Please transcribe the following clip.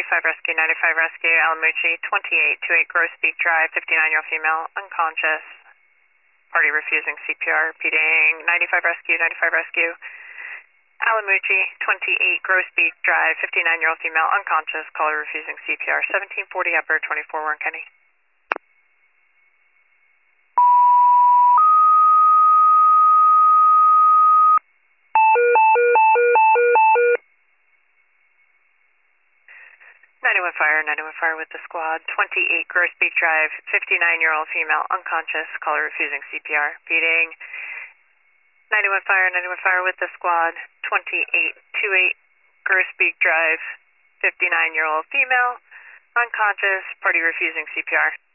95 Rescue, 95 Rescue, Alamucci, 2828 Grosbeak Drive, 59-year-old female, unconscious. Party refusing CPR, repeating 95 Rescue, 95 Rescue. Alamucci, 28 Grosbeak Drive, 59-year-old female, unconscious, caller refusing CPR, 1740 upper, 24 Warren County. Fire, 91 Fire with the squad, 28 Grosbeak Drive, 59-year-old female, unconscious, caller refusing CPR, repeating 91 Fire with the squad, 2828 Grosbeak Drive, 59-year-old female, unconscious, party refusing CPR.